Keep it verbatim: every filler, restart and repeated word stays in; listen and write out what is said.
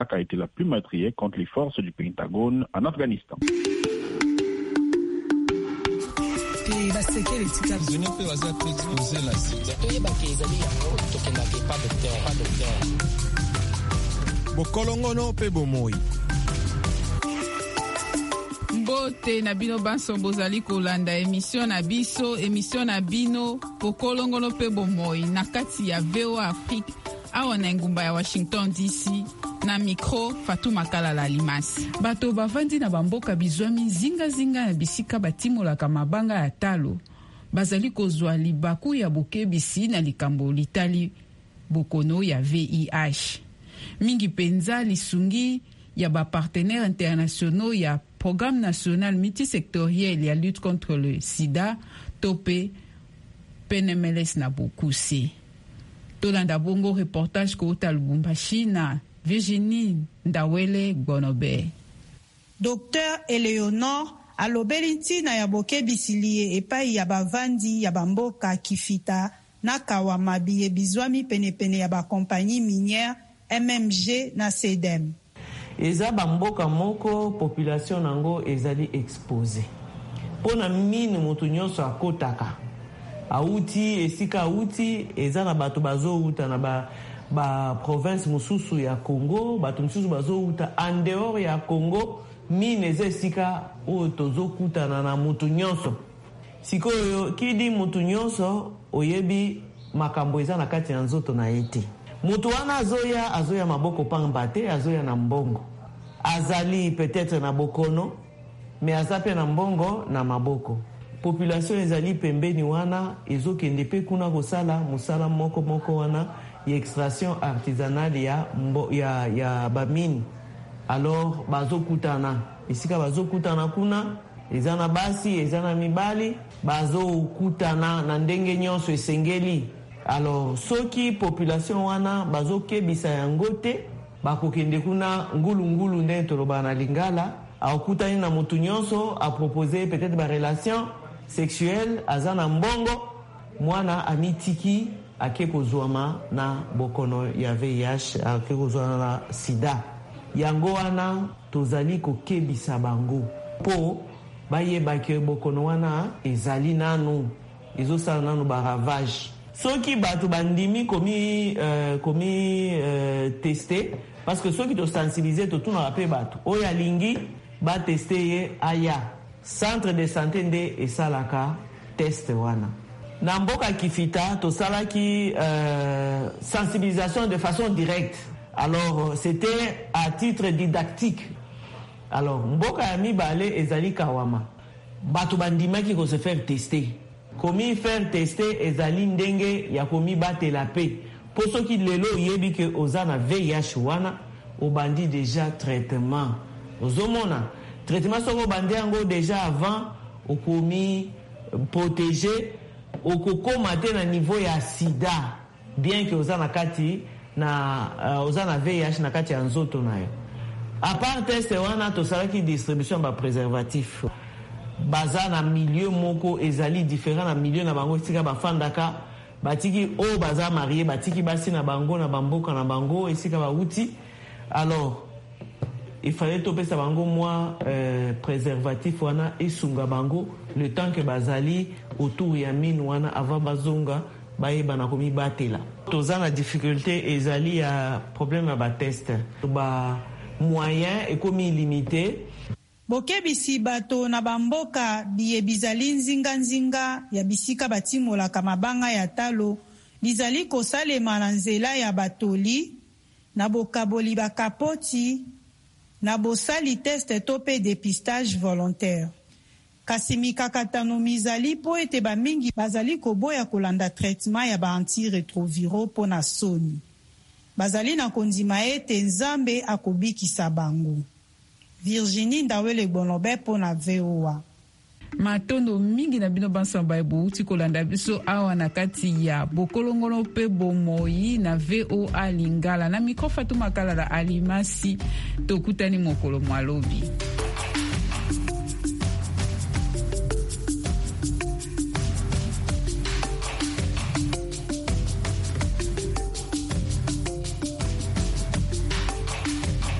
a été la plus meurtrière contre les forces du Pentagone en Afghanistan. Bokolongono pe bomoi. Mbote na bino banso bozali kolanda émission na biso émission na bino bokolongono pe bomoi na kati ya V O A Afrique awa na ngumba ya Washington D C na micro Fatou Makalala Limasi. Bato bavandi na bamboka bizwami zinga zinga na bisika batimolaka mabanga ya talo bazali kozwa libaku ya bokebisi na likambo litali bokono ya V I H. Mingi penza lisungi ya ba partenaires internationaux ya Programme national multisectoriel ya lutte contre le sida topé P N M L S na Bokusi. Tolanda bongo reportage ko uta Lubumbashi na Virginie Ndawele Gonobe. Docteur Eleonore alobeli ntina ya bokebisilie epai ya bavandi ya bamboka Kifita na Kawamabi ebizwami penepene ya bakompagnie minière M M G na C D M. Eza bamboka moko population nango ezali exposé. Pona mine mutu nyonso akotaka. Auti esika auti eza na bato bazo uta na ba ba province mususu ya Congo, bato mususu bazo uta en dehors ya Congo, mine eza esika o tozo kutana na mutu nyonso. Sikoyo kidi mutu nyonso oyebi makambo eza na kati ya nzoto na ete. Mutu wana azoya azoya maboko pamba te, azoya na mbongo. Azali peut-être na bokono, mais azape na mbongo na maboko. Population ezali pembeni wana ezokende pe kuna kosala musala moko moko wana ya extraction artisanale ya mbo, ya ya bamine. Alors bazokutana, esika bazokutana kuna ezana basi ezana mibali bazokutana na ndenge nyonso esengeli. Alors soki population wana bazokebisa yango te bakokende kuna ngulu ngulu nde toloba na lingala akutani na mutu nyonso a proposer peut-être ba relation sexuelle azana mbongo mwana amitiki akekozwama na bokono ya V I H akekozwama na sida yango wana tozali kokebisa bango po bayebake bokono wana ezali nanu ezosala nanu ba ravage. Soki bato bandimi komi euh, komi euh, tester parce que soki to sensibiliser to tuna rapé bato oya lingi ba tester ye aya centre de santé nde esalaka test wana na mboka Kifita to salaki euh, sensibilisation de façon directe. Alors c'était à titre didactique. Alors mboka ya mibale ezali Kawama bato bandimaki ko se faire tester. Komi faire tester ezali ndenge ya komi batela pe. Po soki lelo yebi ke ozana V I H wana obandi déjà traitement. Ozomona traitement soko bandi yango déjà avant okomi protéger okokoma te na niveau ya sida bien que ozana kati na uh, ozana V I H na kati ya nzoto nayo. A part test wana to salaki distribution ba préservatif. Baza na milieu moko ezali différent na milieu na bango esika bafandaka batiki o baza marié batiki basi na bango na bamboka na bango esika bauti. Alors il fallait topesa bango moi euh, préservatif wana esunga bango le temps que bazali autour ya mine wana avant bazonga bayeba na komi batela. Toza na difficulté ezali ya problème ya ba test ba moyen ekomi limité. Bokebisi bato na bamboka biye bizali nzinga nzinga ya bisika batimolaka mabanga ya talo bizali kosalema na nzela ya batoli na bokaboli bakapoti na bosali test to pe dépistage volontaire. Kasi mikakatano mizali po ete bamingi bazali koboya kolanda traitement ya ba antirétroviraux po na soni. Bazali na kondima ete Nzambe akobikisa bango. Virginie Ndawele Gonobe po na V O A. Matondo mingi na bino bansamba ebo uti kolanda biso awa na kati ya bokolongono pe bomoi na V O A Lingala na mikro Fatou Makalala Alimasi tokutani mokolo mwalobi.